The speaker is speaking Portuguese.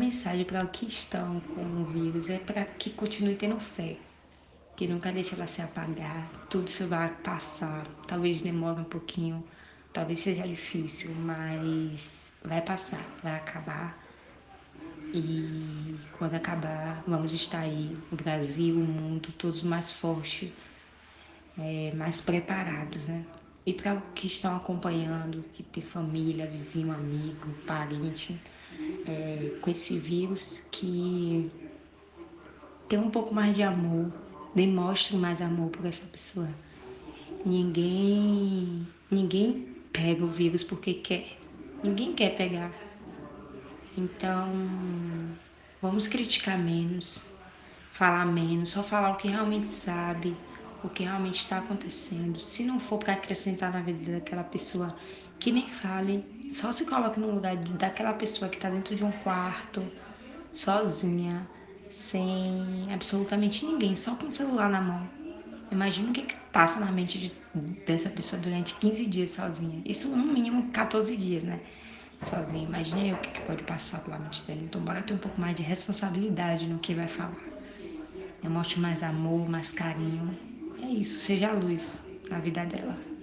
mensagem para o que estão com o vírus é para que continue tendo fé, que nunca deixe ela se apagar. Tudo isso vai passar, talvez demore um pouquinho, talvez seja difícil, mas vai passar, vai acabar. E quando acabar, vamos estar aí, o Brasil, o mundo, todos mais fortes, mais preparados, né? E para o que estão acompanhando, que tem família, vizinho, amigo, parente, com esse vírus, que tem um pouco mais de amor, demonstre mais amor por essa pessoa. Ninguém pega o vírus porque quer. Ninguém quer pegar. Então, vamos criticar menos, falar menos, só falar o que realmente sabe, o que realmente está acontecendo. Se não for para acrescentar na vida daquela pessoa, que nem fale, só se coloque no lugar daquela pessoa que está dentro de um quarto, sozinha, sem absolutamente ninguém, só com o celular na mão. Imagina o que passa na mente dessa pessoa durante 15 dias sozinha. Isso no mínimo 14 dias, né? Sozinha. Imagina aí o que pode passar pela mente dela. Então, bora ter um pouco mais de responsabilidade no que vai falar. Demonstre mais amor, mais carinho. É isso, seja a luz na vida dela.